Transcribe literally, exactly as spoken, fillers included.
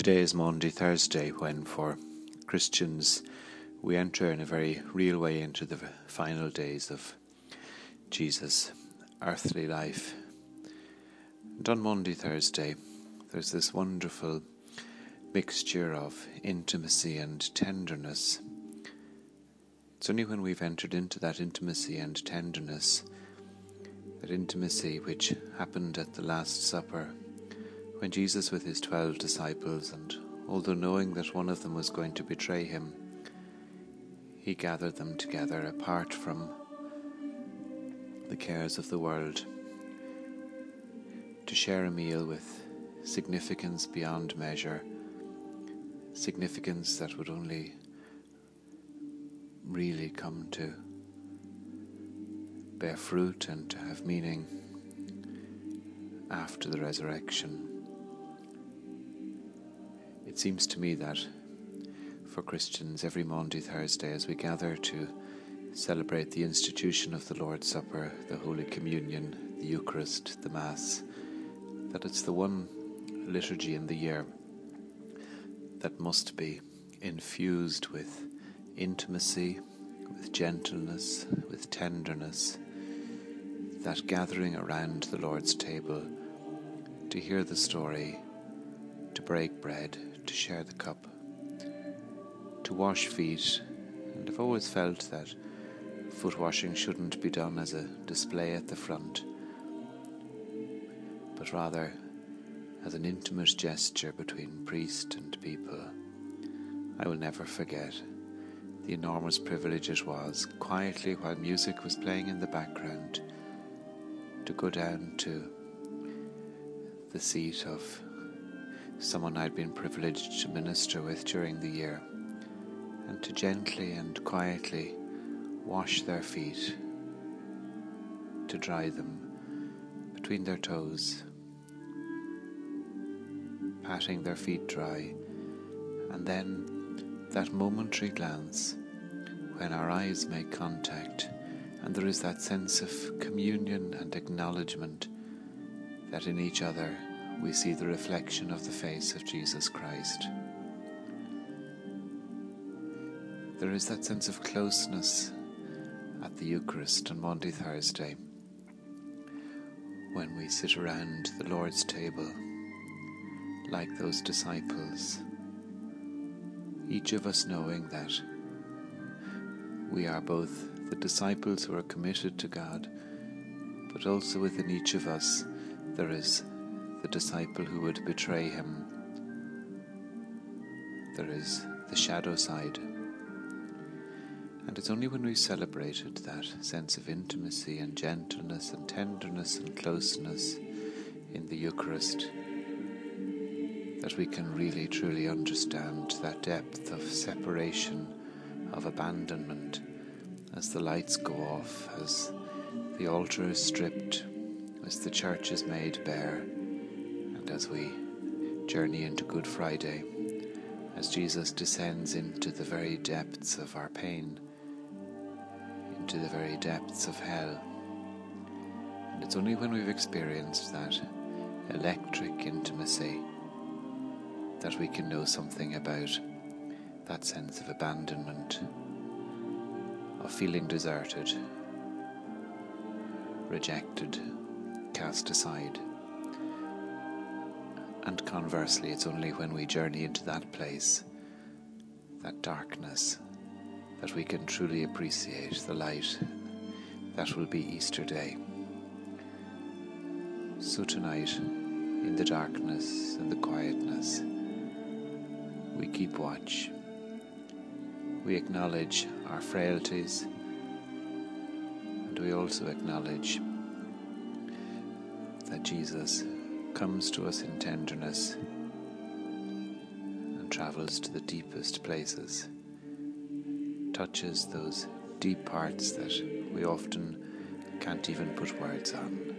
Today is Maundy Thursday, when for Christians we enter in a very real way into the final days of Jesus' earthly life. And on Maundy Thursday there's this wonderful mixture of intimacy and tenderness. It's only when we've entered into that intimacy and tenderness, that intimacy which happened at the Last Supper, when Jesus with his twelve disciples, and although knowing that one of them was going to betray him, he gathered them together apart from the cares of the world to share a meal with significance beyond measure, significance that would only really come to bear fruit and to have meaning after the resurrection. It seems to me that for Christians, every Maundy Thursday, as we gather to celebrate the institution of the Lord's Supper, the Holy Communion, the Eucharist, the Mass, that it's the one liturgy in the year that must be infused with intimacy, with gentleness, with tenderness, that gathering around the Lord's table to hear the story, to break bread, to share the cup, to wash feet. And I've always felt that foot washing shouldn't be done as a display at the front, but rather as an intimate gesture between priest and people. I will never forget the enormous privilege it was, quietly while music was playing in the background, to go down to the seat of someone I'd been privileged to minister with during the year, and to gently and quietly wash their feet, to dry them between their toes, patting their feet dry, and then that momentary glance when our eyes make contact and there is that sense of communion and acknowledgement that in each other we see the reflection of the face of Jesus Christ. There is that sense of closeness at the Eucharist on Maundy Thursday, when we sit around the Lord's table like those disciples, each of us knowing that we are both the disciples who are committed to God, but also within each of us there is the disciple who would betray him. There is the shadow side. And it's only when we've celebrated that sense of intimacy and gentleness and tenderness and closeness in the Eucharist that we can really truly understand that depth of separation, of abandonment, as the lights go off, as the altar is stripped, as the church is made bare, and as we journey into Good Friday, as Jesus descends into the very depths of our pain, into the very depths of hell. And it's only when we've experienced that electric intimacy that we can know something about that sense of abandonment, of feeling deserted, rejected, cast aside. And conversely, it's only when we journey into that place, that darkness, that we can truly appreciate the light that will be Easter Day. So tonight, in the darkness and the quietness, we keep watch. We acknowledge our frailties, and we also acknowledge that Jesus comes to us in tenderness and travels to the deepest places, touches those deep parts that we often can't even put words on.